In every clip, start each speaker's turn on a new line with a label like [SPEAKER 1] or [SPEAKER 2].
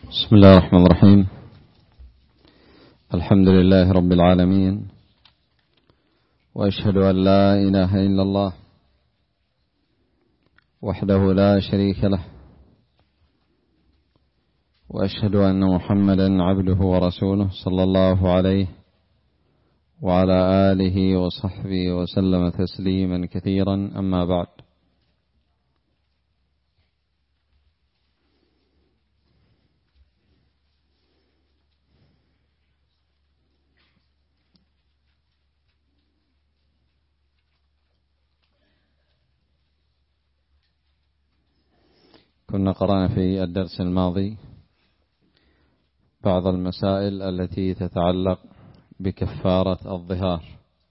[SPEAKER 1] بسم الله الرحمن الرحيم. الحمد لله رب العالمين، وأشهد أن لا إله إلا الله وحده لا شريك له، وأشهد أن محمدا عبده ورسوله صلى الله عليه وعلى آله وصحبه وسلم تسليما كثيرا. أما بعد، كنا قرأنا في الدرس الماضي بعض المسائل التي تتعلق بكفارة الظهار.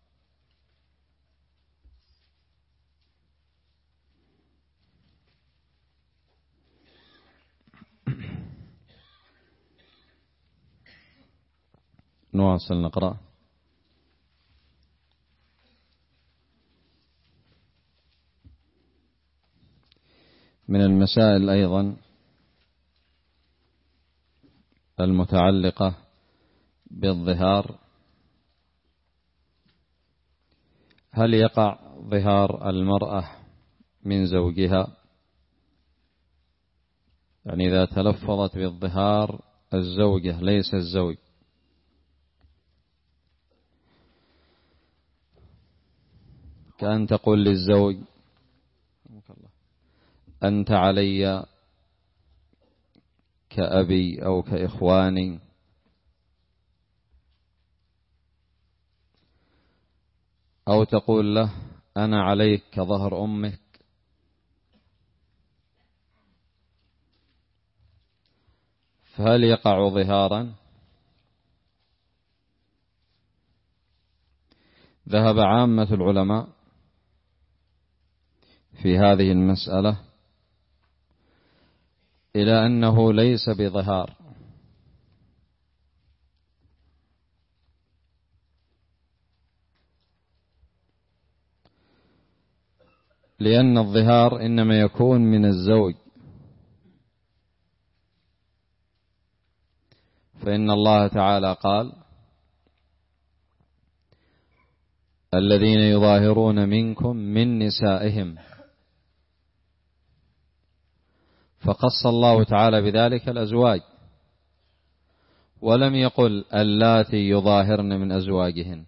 [SPEAKER 1] نواصل نقرأ. من المسائل أيضا المتعلقة بالظهار: هل يقع ظهار المرأة من زوجها؟ يعني إذا تلفظت بالظهار الزوجة ليس الزوج، كأن تقول للزوج: أنت علي كأبي أو كإخواني، أو تقول له: أنا عليك كظهر أمك. فهل يقع ظهارا؟ ذهب عامة العلماء في هذه المسألة إلى أنه ليس بظهار، لأن الظهار إنما يكون من الزوج، فإن الله تعالى قال: الذين يظاهرون منكم من نسائهم، فخص الله تعالى بذلك الأزواج، ولم يقل اللاتي يظاهرن من أزواجهن.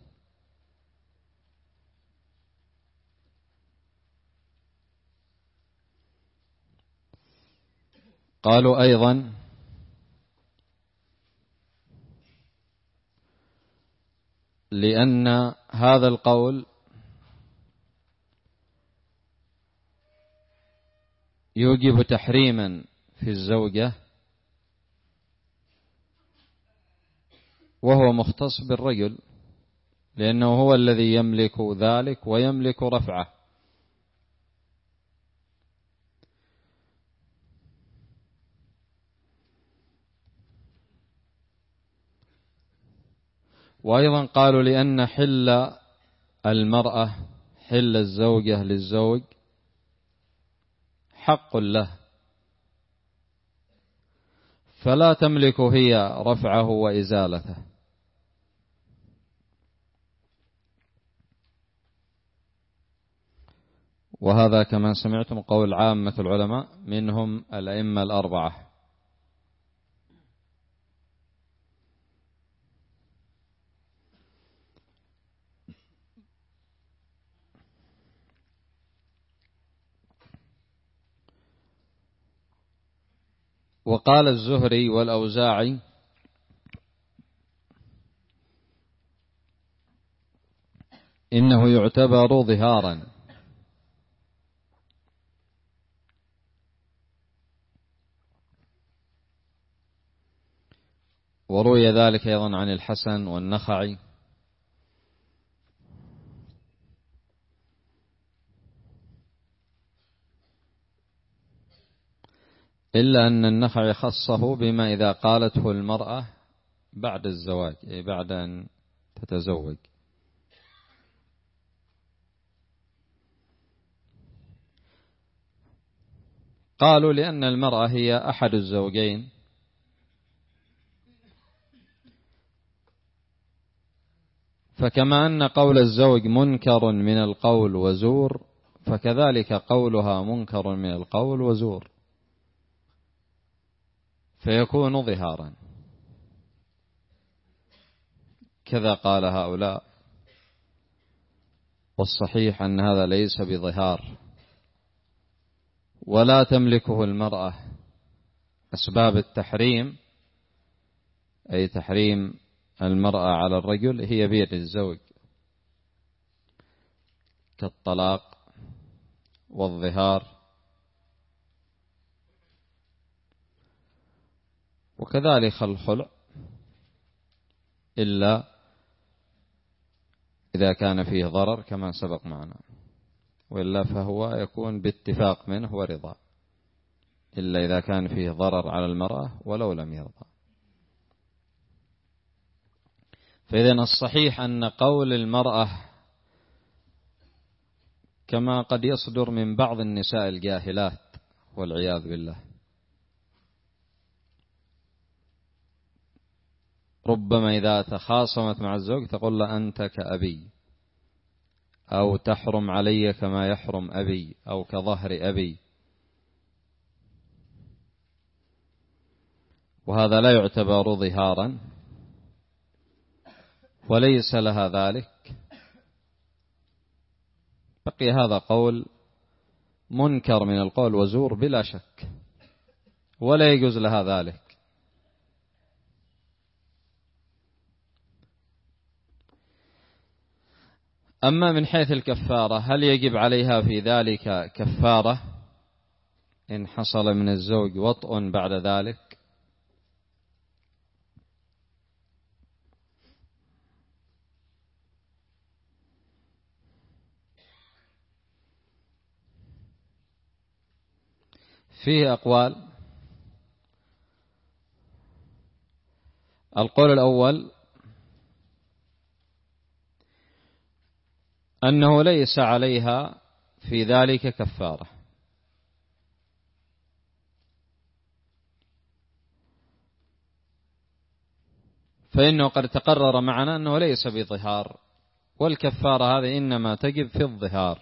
[SPEAKER 1] قالوا أيضا: لأن هذا القول يوجب تحريما في الزوجة، وهو مختص بالرجل، لأنه هو الذي يملك ذلك ويملك رفعه. وأيضا قالوا: لأن حل المرأة، حل الزوجة للزوج، حق له، فلا تملك هي رفعه وإزالته. وهذا كما سمعتم قول عامة العلماء، منهم الأئمة الأربعة. وقال الزهري والأوزاعي: إنه يعتبر ظهارا. وروي ذلك أيضا عن الحسن والنخعي، إلا أن النخعي خصه بما إذا قالته المرأة بعد الزواج، أي بعد أن تتزوج. قالوا: لأن المرأة هي أحد الزوجين، فكما أن قول الزوج منكر من القول وزور، فكذلك قولها منكر من القول وزور، فيكون ظهارا. كذا قال هؤلاء، والصحيح أن هذا ليس بظهار، ولا تملكه المرأة. أسباب التحريم، أي تحريم المرأة على الرجل، هي بيد الزوج، كالطلاق والظهار، وكذلك الخلع، إلا إذا كان فيه ضرر كما سبق معنا، وإلا فهو يكون باتفاق منه ورضا، إلا إذا كان فيه ضرر على المرأة ولو لم يرضى. فإذن الصحيح أن قول المرأة كما قد يصدر من بعض النساء الجاهلات والعياذ بالله، ربما إذا تخاصمت مع الزوج تقول له أنت كأبي، أو تحرم علي كما يحرم أبي، أو كظهر أبي، وهذا لا يعتبر ظهارا، وليس لها ذلك. بقي هذا قول منكر من القول وزور بلا شك، ولا يجوز لها ذلك. أما من حيث الكفارة، هل يجب عليها في ذلك كفارة إن حصل من الزوج وطء بعد ذلك؟ فيه أقوال. القول الأول أنه ليس عليها في ذلك كفارة، فإنه قد تقرر معنا أنه ليس بظهار، والكفارة هذه إنما تجب في الظهار.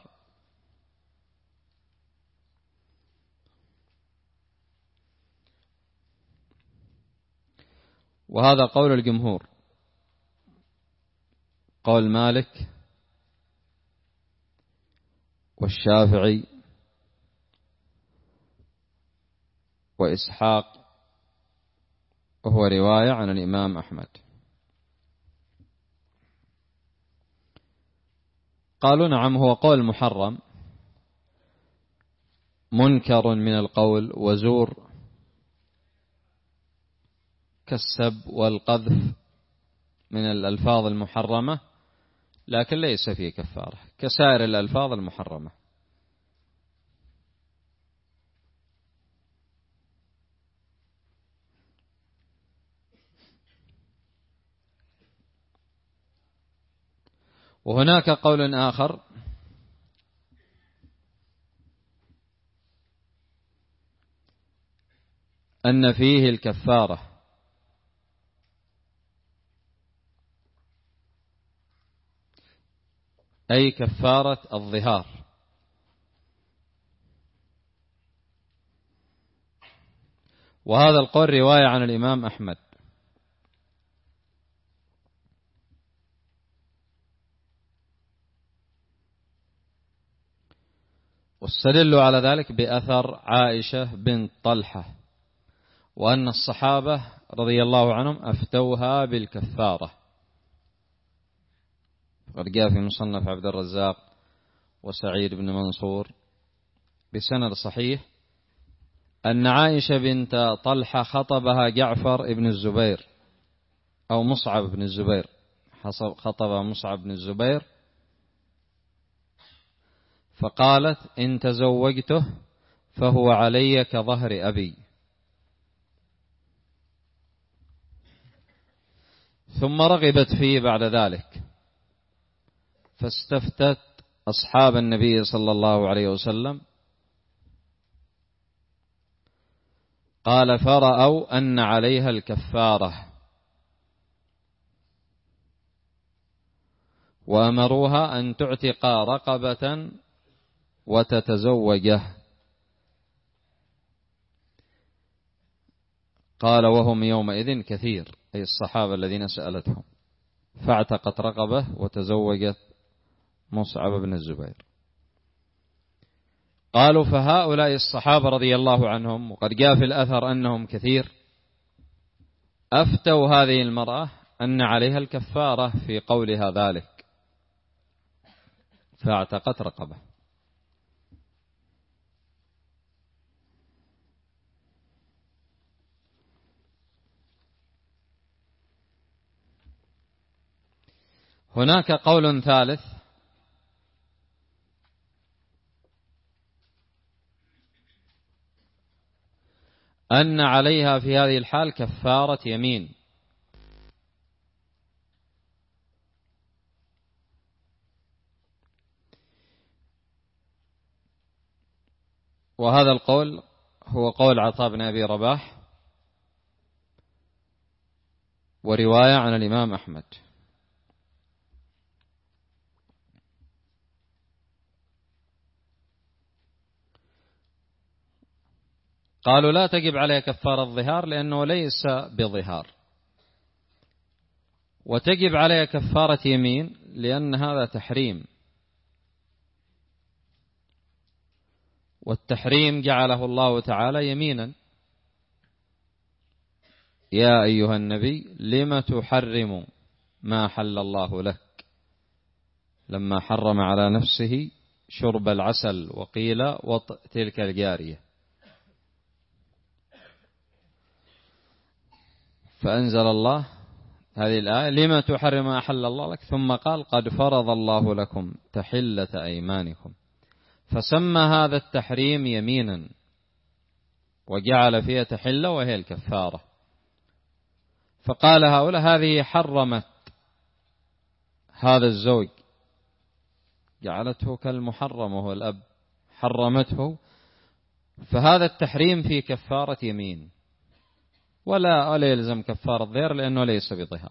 [SPEAKER 1] وهذا قول الجمهور، قول مالك والشافعي وإسحاق، وهو رواية عن الإمام أحمد. قالوا نعم، هو قول محرم منكر من القول وزور، كالسب والقذف من الألفاظ المحرمة، لكن ليس فيه كفارة كسائر الألفاظ المحرمة. وهناك قول آخر أن فيه الكفارة، أي كفارة الظهار، وهذا القول رواية عن الإمام أحمد. واستدلوا على ذلك بأثر عائشة بنت طلحة، وأن الصحابة رضي الله عنهم أفتوها بالكفارة. قد جاء في مصنف عبد الرزاق وسعيد بن منصور بسند صحيح أن عائشة بنت طلحة خطبها جعفر بن الزبير أو مصعب بن الزبير، خطبها مصعب بن الزبير، فقالت إن تزوجته فهو علي كظهر أبي. ثم رغبت فيه بعد ذلك، فاستفتت أصحاب النبي صلى الله عليه وسلم، قال فرأوا أن عليها الكفارة، وأمروها أن تعتق رقبة وتتزوجه. قال وهم يومئذ كثير، أي الصحابة الذين سألتهم، فاعتقت رقبة وتزوجت مصعب بن الزبير. قالوا فهؤلاء الصحابة رضي الله عنهم، وقد جاء في الأثر أنهم كثير، أفتوا هذه المرأة أن عليها الكفارة في قولها ذلك، فاعتقت رقبة. هناك قول ثالث أن عليها في هذه الحال كفارة يمين، وهذا القول هو قول عطاء بن أبي رباح ورواية عن الإمام أحمد. قالوا لا تجب عليها كفارة الظهار لأنه ليس بظهار، وتجب عليها كفارة يمين لأن هذا تحريم، والتحريم جعله الله تعالى يمينا. يا أيها النبي لم تحرم ما حل الله لك، لما حرم على نفسه شرب العسل وقيل وطئ تلك الجارية. فأنزل الله هذه الآية لما تحرم ما أحل الله لك، ثم قال قد فرض الله لكم تحلة أيمانكم، فسمى هذا التحريم يمينا وجعل فيها تحلة وهي الكفارة. فقال هؤلاء هذه حرمت هذا الزوج، جعلته كالمحرم وهو الأب، حرمته، فهذا التحريم في كفارة يمين ولا يلزم كفارة ظهر لأنه ليس بظهار.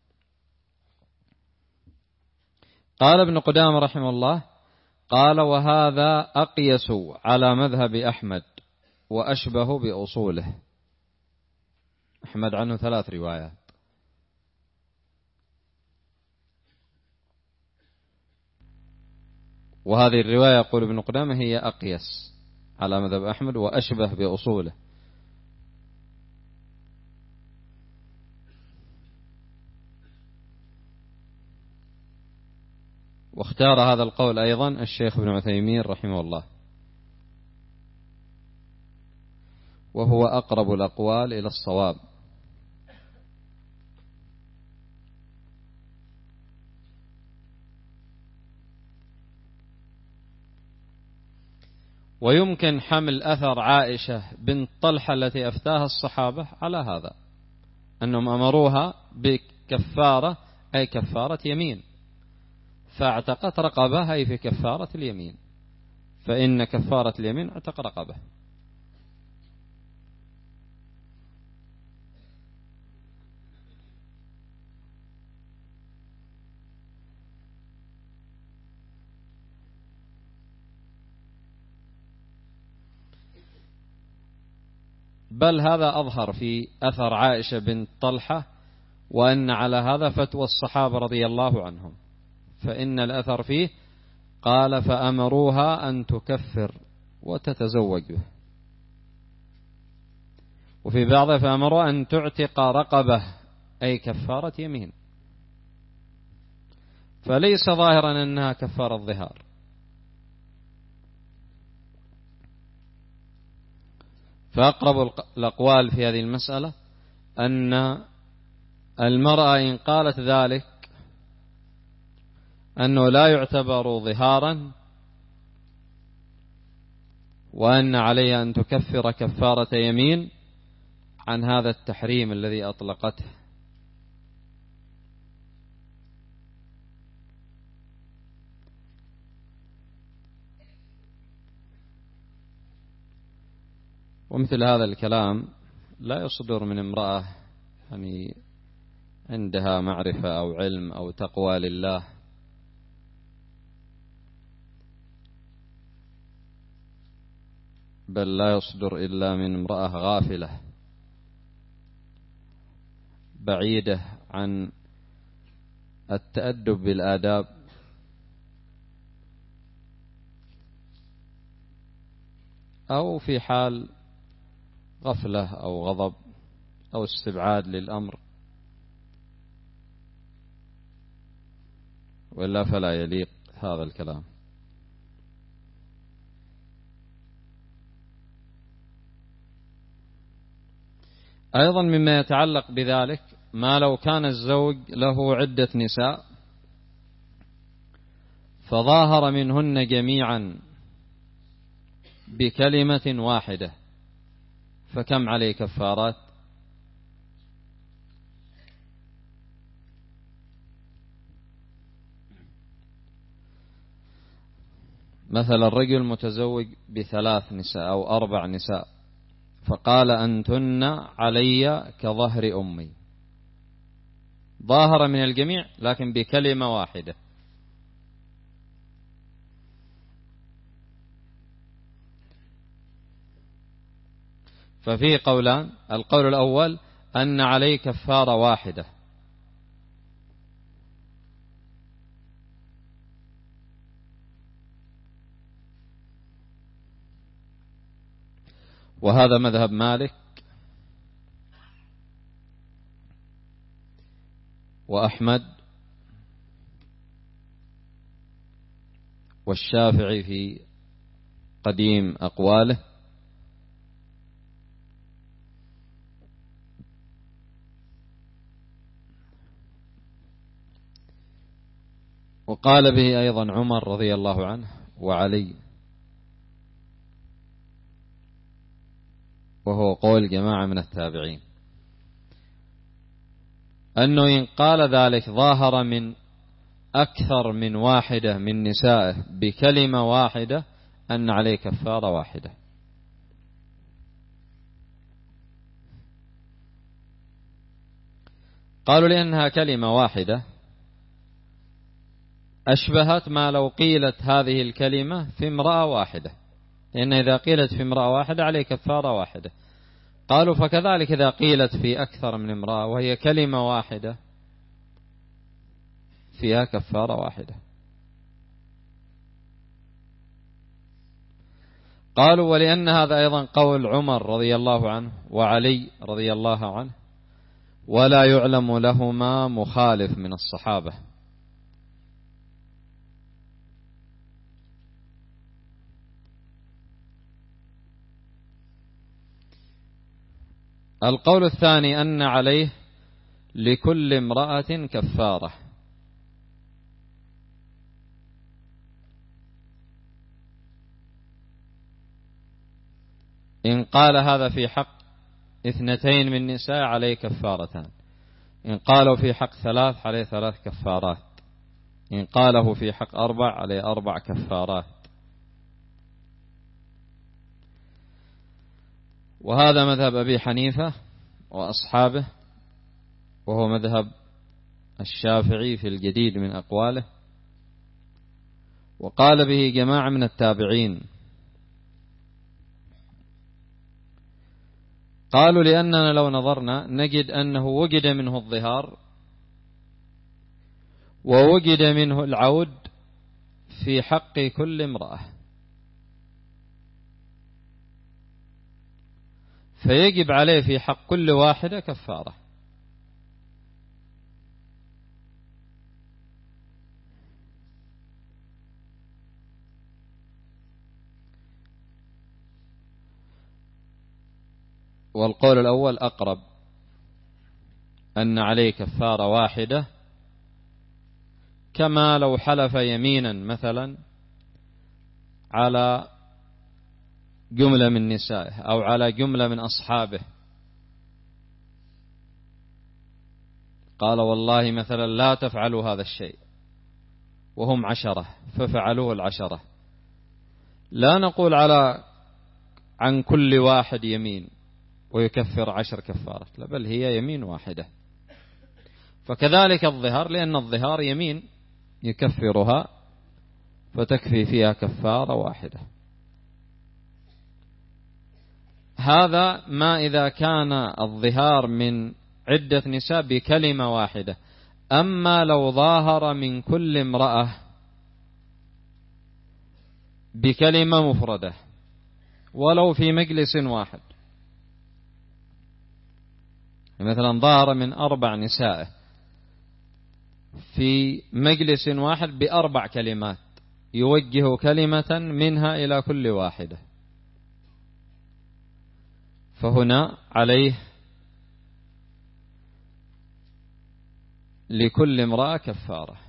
[SPEAKER 1] قال ابن قدامة رحمه الله قال وهذا أقيس على مذهب أحمد وأشبه بأصوله. أحمد عنه 3 روايات، وهذه الرواية يقول ابن قدامة هي أقيس على مذهب أحمد وأشبه بأصوله. واختار هذا القول أيضا الشيخ ابن عثيمين رحمه الله، وهو أقرب الأقوال إلى الصواب. ويمكن حمل أثر عائشة بنت طلحة التي أفتاها الصحابة على هذا، أنهم أمروها بكفارة أي كفارة يمين، فاعتقت رقبة أي في كفارة اليمين، فإن كفارة اليمين اعتق رقبة. بل هذا أظهر في أثر عائشة بنت طلحة، وأن على هذا فتوى الصحابة رضي الله عنهم، فإن الأثر فيه قال فأمروها أن تكفر وتتزوج به، وفي بعضه فأمروها أن تعتق رقبة أي كفارة يمين، فليس ظاهرا أنها كفارة الظهار. فأقرب الأقوال في هذه المسألة أن المرأة إن قالت ذلك أنه لا يعتبر ظهارا، وأن عليها أن تكفر كفارة يمين عن هذا التحريم الذي أطلقته. ومثل هذا الكلام لا يصدر من امرأة يعني عندها معرفة أو علم أو تقوى لله بل لا يصدر إلا من امرأة غافلة بعيدة عن التأدب بالآداب، أو في حال غفلة أو غضب أو استبعاد للأمر، وإلا فلا يليق هذا الكلام. أيضا مما يتعلق بذلك ما لو كان الزوج له عدة نساء فظاهر منهن جميعا بكلمة واحدة، فكم عليه كفارات؟ مثلا الرجل متزوج ب3 نساء أو 4 نساء، فقال أنتن علي كظهر أمي، ظاهر من الجميع لكن بكلمة واحدة. ففيه قولان، القول الأول أن عليه كفارة واحدة، وهذا مذهب مالك وأحمد والشافعي في قديم أقواله، وقال به أيضا عمر رضي الله عنه وعلي، وهو قول جماعة من التابعين، أنه إن قال ذلك ظاهر من أكثر من واحدة من نسائه بكلمة واحدة أن عليه كفارة واحدة. قالوا لأنها كلمة واحدة أشبهت ما لو قيلت هذه الكلمة في امرأة واحدة، لأن إذا قيلت في امرأة واحدة عليه كفارة واحدة. قالوا فكذلك إذا قيلت في أكثر من امرأة وهي كلمة واحدة فيها كفارة واحدة. قالوا ولأن هذا أيضا قول عمر رضي الله عنه وعلي رضي الله عنه، ولا يعلم لهما مخالف من الصحابة. القول الثاني أن عليه لكل امرأة كفارة، إن قال هذا في حق 2 من نساء عليه كفارتان، إن قالوا في حق 3 عليه 3 كفارات، إن قاله في حق 4 عليه 4 كفارات. وهذا مذهب أبي حنيفة وأصحابه، وهو مذهب الشافعي في الجديد من أقواله، وقال به جماعة من التابعين. قالوا لأننا لو نظرنا نجد أنه وجد منه الظهار ووجد منه العود في حق كل امرأة، فيجب عليه في حق كل واحدة كفارة. والقول الأول أقرب، أن عليه كفارة واحدة، كما لو حلف يمينا مثلا على جملة من نسائه أو على جملة من أصحابه، قال والله مثلا لا تفعلوا هذا الشيء وهم 10 ففعلوه 10، لا نقول عن كل واحد يمين ويكفر 10 كفارات، لا، بل هي يمين واحدة. فكذلك الظهار، لأن الظهار يمين يكفرها فتكفي فيها كفارة واحدة. هذا ما إذا كان الظهار من عدة نساء بكلمة واحدة. أما لو ظاهر من كل امرأة بكلمة مفردة ولو في مجلس واحد، مثلا ظهر من 4 نساء في مجلس واحد ب4 كلمات، يوجه كلمة منها إلى كل واحدة، فهنا عليه لكل امرأة كفارة.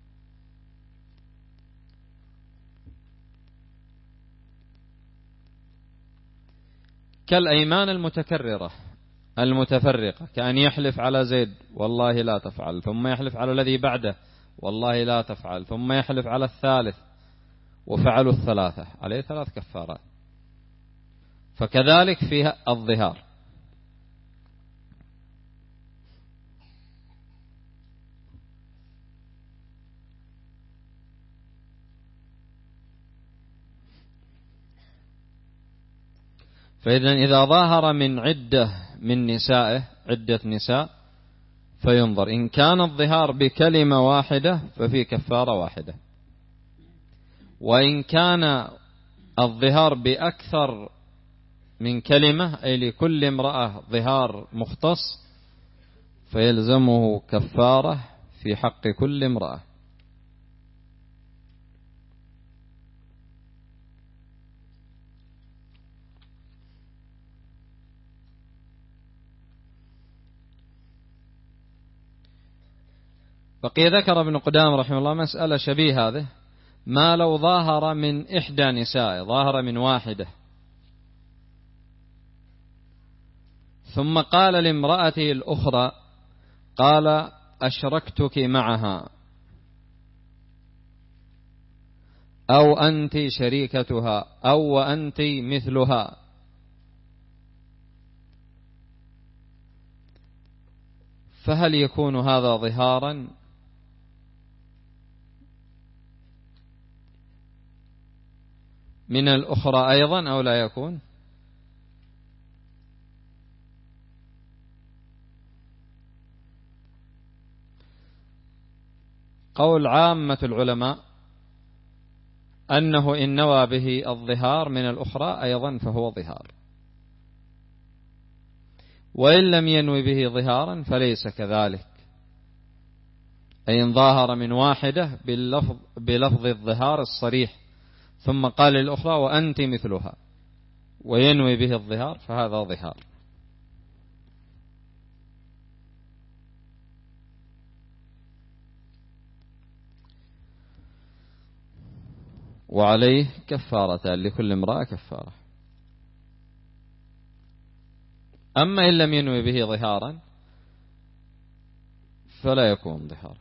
[SPEAKER 1] كالأيمان المتكررة المتفرقة، كأن يحلف على زيد والله لا تفعل، ثم يحلف على الذي بعده والله لا تفعل، ثم يحلف على الثالث وفعلوا الثلاثة، عليه 3 كفارات. فكذلك فيها الظهار. فإذا إذا ظاهر من عدة من نسائه، عدة نساء، فينظر إن كان الظهار بكلمة واحدة ففي كفارة واحدة، وإن كان الظهار بأكثر من كلمة أي لكل امرأة ظهار مختص فيلزمه كفارة في حق كل امرأة. بقي ذكر ابن قدامة رحمه الله مسألة شبيه هذه، ما لو ظاهر من 1 نساء، ظاهر من واحدة ثم قال لامرأته الأخرى قال أشركتك معها أو أنت شريكتها أو وأنت مثلها، فهل يكون هذا ظهارا من الأخرى أيضا أو لا يكون؟ قول عامة العلماء أنه إن نوى به الظهار من الأخرى أيضا فهو ظهار، وإن لم ينوي به ظهارا فليس كذلك، أي إن ظاهر من واحدة بلفظ الظهار الصريح ثم قال للأخرى وأنت مثلها وينوي به الظهار فهذا ظهار. وعليه كفارة، لكل امرأة كفارة. أما إن لم ينوي به ظهارا فلا يكون ظهار.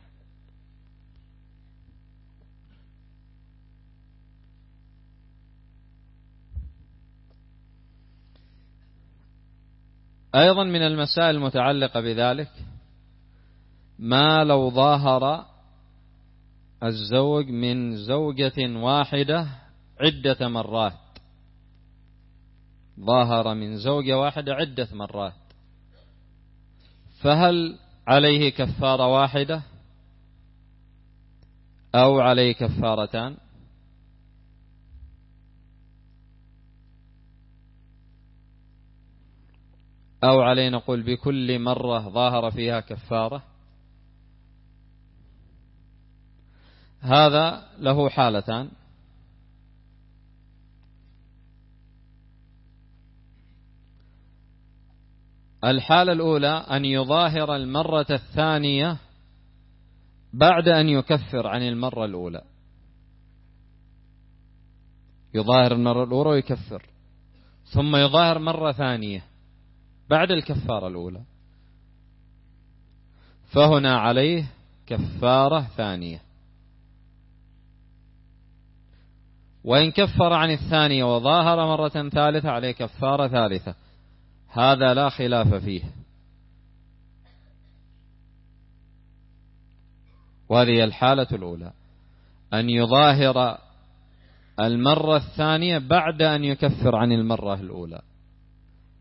[SPEAKER 1] أيضا من المسائل المتعلقة بذلك ما لو ظاهر الزوج من زوجة واحدة عدة مرات، ظاهر من زوجة واحدة عدة مرات، فهل عليه كفارة واحدة أو عليه كفارتان؟ أو عليه نقول بكل مرة ظاهر فيها كفارة؟ هذا له حالتان. الحالة الأولى أن يظاهر المرة الثانية بعد أن يكفر عن المرة الأولى، يظاهر المرة الأولى ويكفر، ثم يظاهر مرة ثانية بعد الكفارة الأولى، فهنا عليه كفارة ثانية. وإن كفر عن الثانية وظاهر مرة ثالثة عليه كفارة ثالثة، هذا لا خلاف فيه. وهذه الحالة الأولى، أن يظاهر المرة الثانية بعد أن يكفر عن المرة الأولى،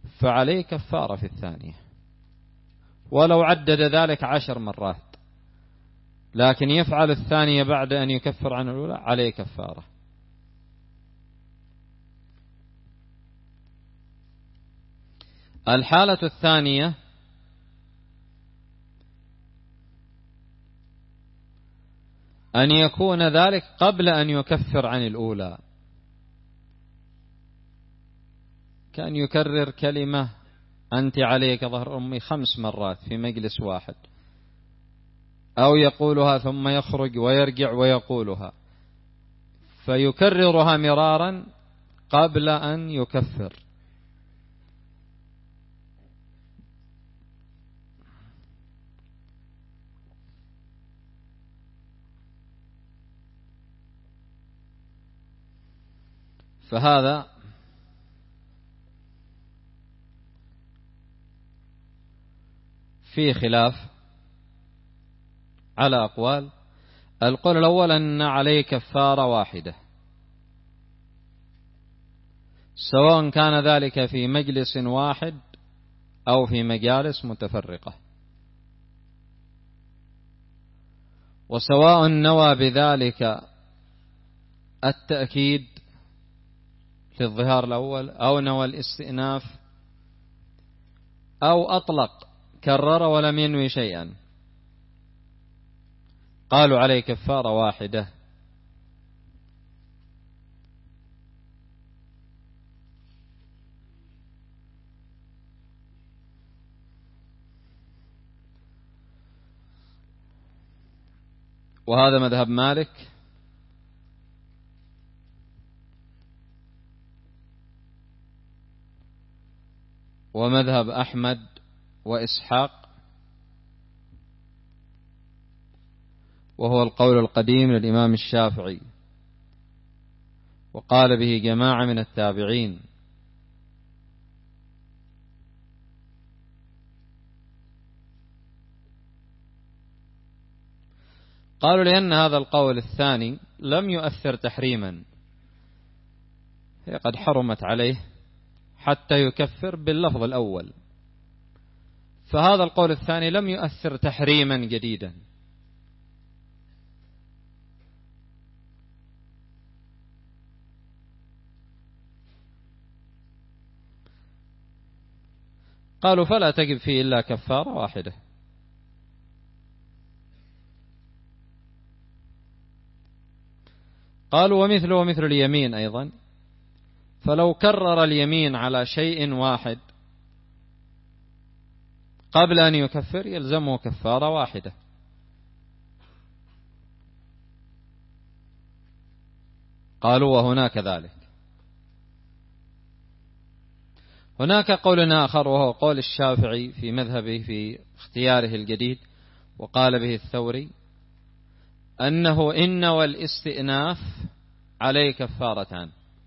[SPEAKER 1] فعليه كفارة في الثانية، ولو عدد ذلك 10 مرات، لكن يفعل الثانية بعد أن يكفر عن الأولى عليه كفارة. الحالة الثانية أن يكون ذلك قبل أن يكفر عن الأولى، كان يكرر كلمة أنت عليك ظهر أمي 5 مرات في مجلس واحد، أو يقولها ثم يخرج ويرجع ويقولها، فيكررها مرارا قبل أن يكفر. فهذا فيه خلاف على أقوال. القول الأول أن عليه كفارة واحدة، سواء كان ذلك في مجلس واحد أو في مجالس متفرقة، وسواء نوى بذلك التأكيد للظهار الأول أو نوى الاستئناف أو أطلق كرر ولم ينوي شيئا، قالوا عليه كفارة واحدة. وهذا مذهب مالك ومذهب أحمد وإسحاق، وهو القول القديم للإمام الشافعي، وقال به جماعة من التابعين. قالوا لأن هذا القول الثاني لم يؤثر تحريما، هي قد حرمت عليه حتى يكفر باللفظ الأول، فهذا القول الثاني لم يؤثر تحريما جديدا. قالوا فلا تجب فيه إلا كفارة واحدة. قالوا ومثله مثل اليمين أيضا، فلو كرر اليمين على شيء واحد قبل أن يكفر يلزمه كفارة واحدة. قالوا وهناك ذلك. هناك قول آخر وهو قول الشافعي في مذهبه في اختياره الجديد، وقال به الثوري، أنه إن والاستئناف عليه كفارتان،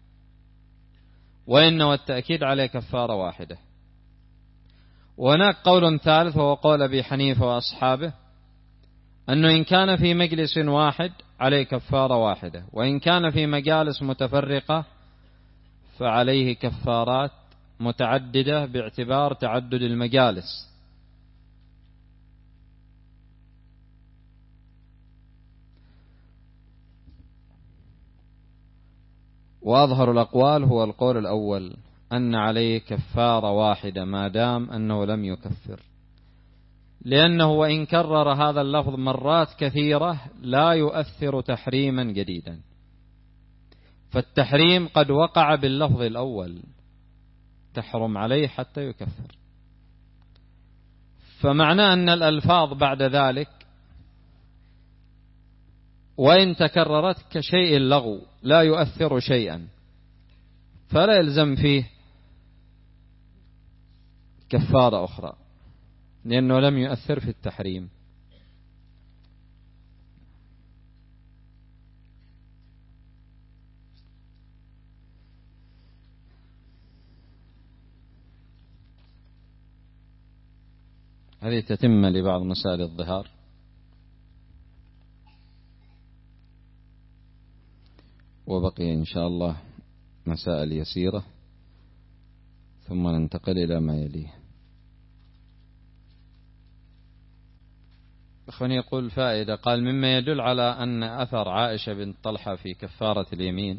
[SPEAKER 1] وإن والتأكيد عليه كفارة واحدة. وهناك قول ثالث وهو قول أبي حنيفة وأصحابه، أنه إن كان في مجلس واحد عليه كفارة واحدة، وإن كان في مجالس متفرقة فعليه كفارات متعددة باعتبار تعدد المجالس. وأظهر الأقوال هو القول الأول، أن عليه كفارة واحدة ما دام أنه لم يكفر، لأنه وإن كرر هذا اللفظ مرات كثيرة لا يؤثر تحريما جديدا، فالتحريم قد وقع باللفظ الأول، تحرم عليه حتى يكفر. فمعنى أن الألفاظ بعد ذلك وإن تكررت كشيء اللغو لا يؤثر شيئا، فلا يلزم فيه كفارة أخرى، لأنه لم يؤثر في التحريم. هذه تتم لبعض مسائل الظهار. وبقي إن شاء الله مسائل يسيرة، ثم ننتقل إلى ما يليه. أخواني يقول فائدة، قال مما يدل على أن أثر عائشة بنت طلحة في كفارة اليمين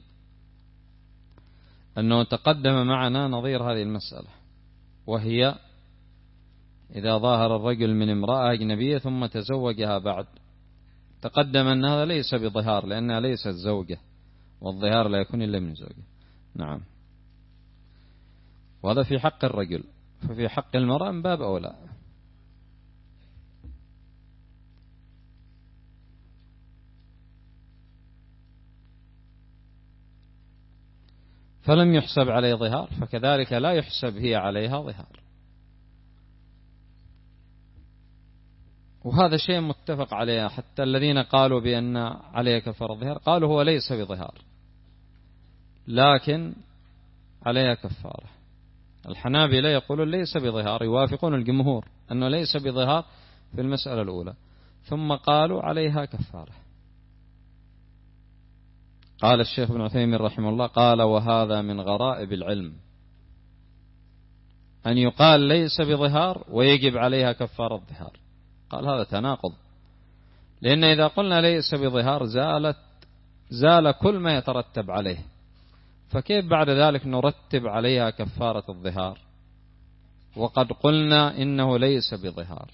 [SPEAKER 1] أنه تقدم معنا نظير هذه المسألة، وهي إذا ظاهر الرجل من امرأة أجنبية ثم تزوجها بعد، تقدم أن هذا ليس بظهار لأنها ليست زوجة، والظهار لا يكون إلا من زوجة. نعم، وهذا في حق الرجل، ففي حق المرأة من باب أولى. فلم يحسب عليه ظهار، فكذلك لا يحسب هي عليها ظهار، وهذا شيء متفق عليه. حتى الذين قالوا بأن عليه كفارة الظهار قالوا هو ليس بظهار لكن عليها كفارة. الحنابلة يقولون ليس بظهار، يوافقون الجمهور أنه ليس بظهار في المسألة الأولى، ثم قالوا عليها كفارة. قال الشيخ ابن عثيمين رحمه الله، قال وهذا من غرائب العلم أن يقال ليس بظهار ويجب عليها كفارة الظهار. قال هذا تناقض، لأن إذا قلنا ليس بظهار زال كل ما يترتب عليه، فكيف بعد ذلك نرتب عليها كفارة الظهار وقد قلنا إنه ليس بظهار؟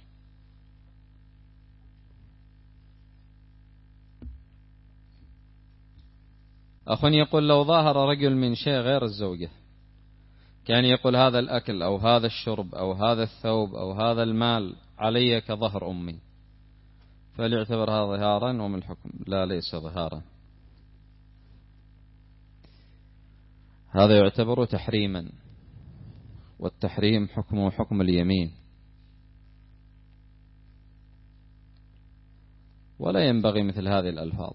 [SPEAKER 1] أخواني يقول لو ظاهر رجل من شيء غير الزوجة، كان يقول هذا الأكل أو هذا الشرب أو هذا الثوب أو هذا المال علي كظهر أمي، فليعتبرها ظهارا، ومن الحكم لا ليس ظهارا، هذا يعتبر تحريما، والتحريم حكمه حكم اليمين، ولا ينبغي مثل هذه الألفاظ.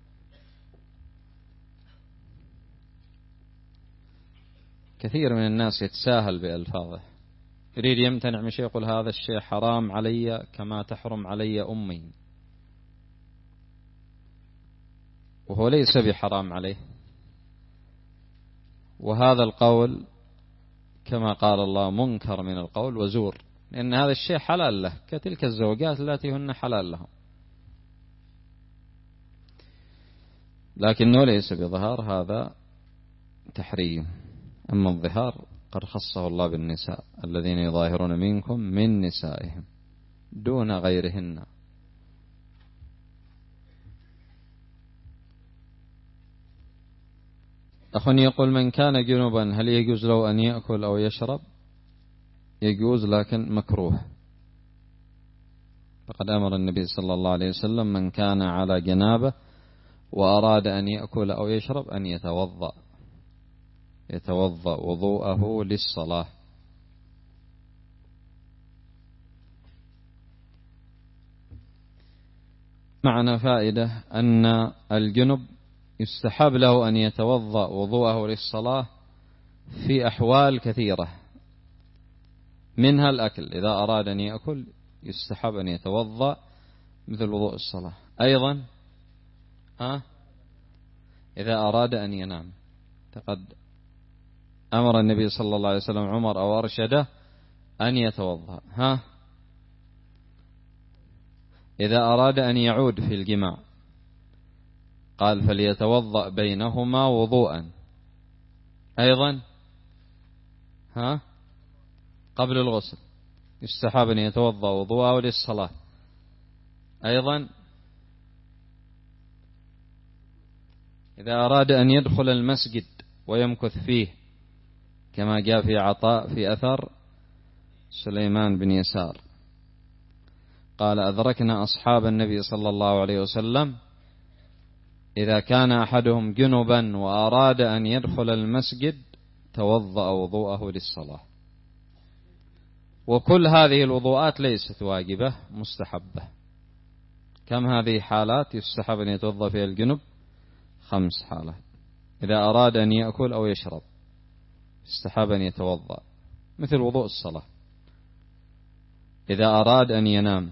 [SPEAKER 1] كثير من الناس يتساهل بألفاظه، يريد يمتنع من شيء يقول هذا الشيء حرام علي كما تحرم علي أمي، وهو ليس بحرام عليه. وهذا القول كما قال الله منكر من القول وزور، لأن هذا الشيء حلال له كتلك الزوجات التي هن حلال لهم، لكنه ليس بظهار، هذا تحريم. أما الظهار قد خصه الله بالنساء الذين يظاهرون منكم من نسائهم دون غيرهن. أخواني يقول من كان جنوبا هل يجوز له أن يأكل أو يشرب؟ يجوز لكن مكروه. فقد أمر النبي صلى الله عليه وسلم من كان على جنابه وأراد أن يأكل أو يشرب أن يتوضأ وضوءه للصلاة. معنى فائدة أن الجنب يستحب له أن يتوضأ وضوءه للصلاة في أحوال كثيرة، منها الأكل، إذا أراد أن يأكل يستحب أن يتوضأ مثل وضوء الصلاة. أيضا إذا أراد أن ينام، فقد أمر النبي صلى الله عليه وسلم عمر أو أرشده أن يتوضأ. إذا أراد أن يعود في الجماع قال فليتوضأ بينهما وضوءا. أيضا قبل الغسل يستحب أن يتوضأ وضوءه للصلاة. أيضا إذا أراد أن يدخل المسجد ويمكث فيه، كما جاء في عطاء في أثر سليمان بن يسار قال أدركنا أصحاب النبي صلى الله عليه وسلم إذا كان أحدهم جنبا وأراد أن يدخل المسجد توضأ وضوءه للصلاة. وكل هذه الوضوءات ليست واجبة، مستحبة. كم هذه حالات يستحب أن يتوضأ فيها الجنب؟ 5 حالات. إذا أراد أن يأكل أو يشرب يستحب أن يتوضأ مثل وضوء الصلاة. إذا أراد أن ينام،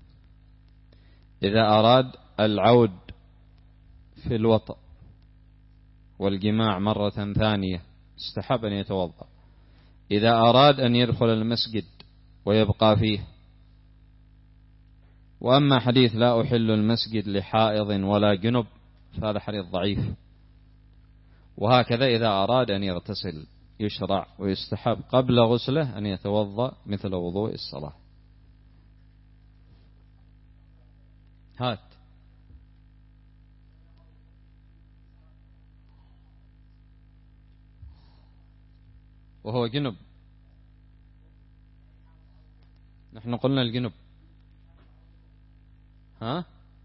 [SPEAKER 1] إذا أراد العود في الوطء والجماع مرة ثانية استحب أن يتوضأ. إذا أراد أن يدخل المسجد ويبقى فيه. وأما حديث لا أحل المسجد لحائض ولا جنب فهذا حديث ضعيف. وهكذا إذا أراد أن يغتسل يشرع ويستحب قبل غسله أن يتوضأ مثل وضوء الصلاة. هات. وهو جنب، نحن قلنا الجنب. ها؟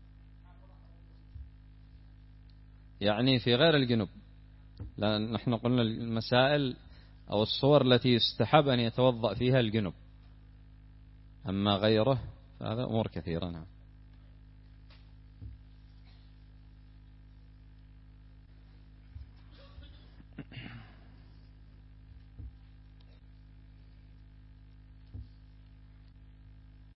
[SPEAKER 1] يعني في غير الجنب، لأن نحن قلنا المسائل أو الصور التي يستحب أن يتوضأ فيها الجنب، أما غيره فهذا أمور كثيرة. نعم.